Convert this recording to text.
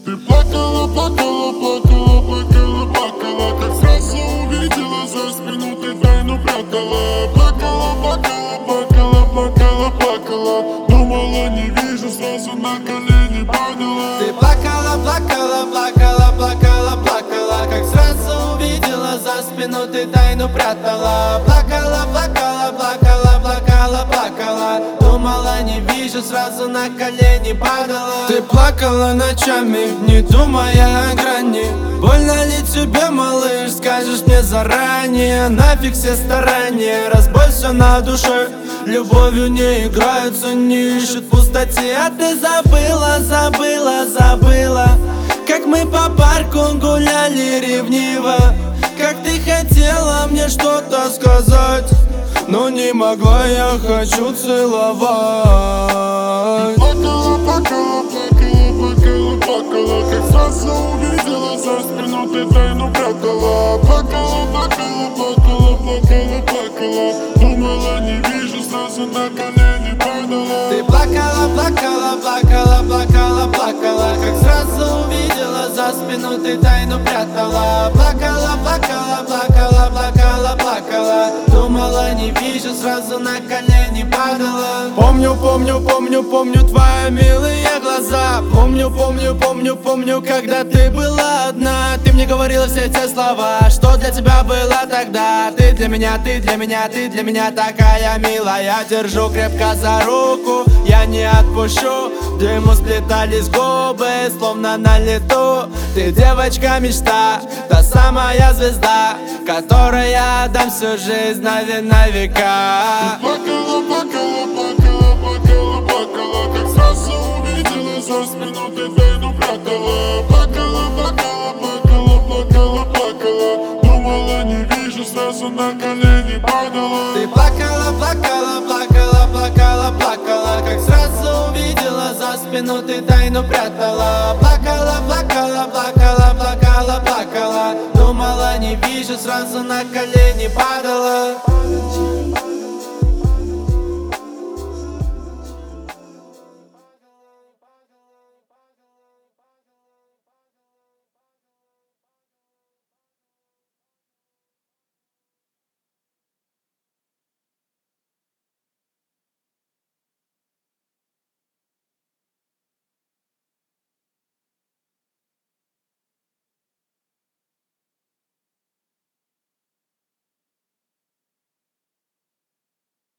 Ты плакала, плакала, плакала, плакала, плакала, как сразу увидела за спину, ты тайну прятала. Плакала, плакала, плакала, плакала, плакала, думала не вижу, сразу на колени падала. Ты плакала, плакала, плакала, плакала, плакала, как сразу увидела за спину, ты тайну прятала. Плакала, плакала, плакала, плакала, плакала, думала не вижу, сразу на колени падала. Ты плакала ночами, не думая о грани. Больно ли тебе, малыш, скажешь мне заранее? Нафиг все старания, разбой все на душе. Любовью не играются, не ищут в пустоте. А ты забыла, забыла, забыла, как мы по парку гуляли ревниво, как ты хотела мне что-то сказать, но не могла, я хочу целовать. Плакала, плакала, плакала, плакала, плакала, как сразу увидела за спину, ты тайну прятала. Плакала, плакала, плакала, плакала, плакала, думала не вижу, сразу на колени падала. Ты плакала, плакала, плакала, плакала, плакала, как сразу увидела за спину, ты тайну прятала. Плакала, плакала, плакала, плакала, плакала, думала не вижу, сразу на колени падала. Помню, помню, помню, помню твои милые глаза. Помню, помню, помню, помню, когда ты была одна. Ты мне говорила все те слова, что для тебя было тогда. Ты для меня, ты для меня, ты для меня такая милая. Держу крепко за руку, я не отпущу. В дыму сплетались губы, словно на лету. Ты девочка мечта, та самая звезда, которой я отдам всю жизнь на века. Плакала, плакала, плакала, плакала, плакала, как сразу увидела за спину, ты тайну прятала. Плакала, плакала, плакала, плакала, плакала, думала не вижу, сразу на колени падала. Ты плакала, плакала, плакала, плакала, плакала, как сразу увидела за спину, ты тайну прятала. Плакала, плакала, плакала, плакала, плакала, думала не вижу, сразу на колени падала.